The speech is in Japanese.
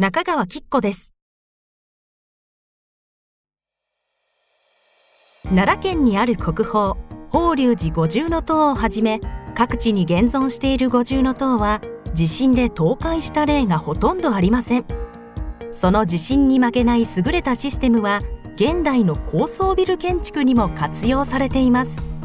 中川きっこです。奈良県にある国宝法隆寺五重塔をはじめ、各地に現存している五重塔は地震で倒壊した例がほとんどありません。その地震に負けない優れたシステムは現代の高層ビル建築にも活用されています。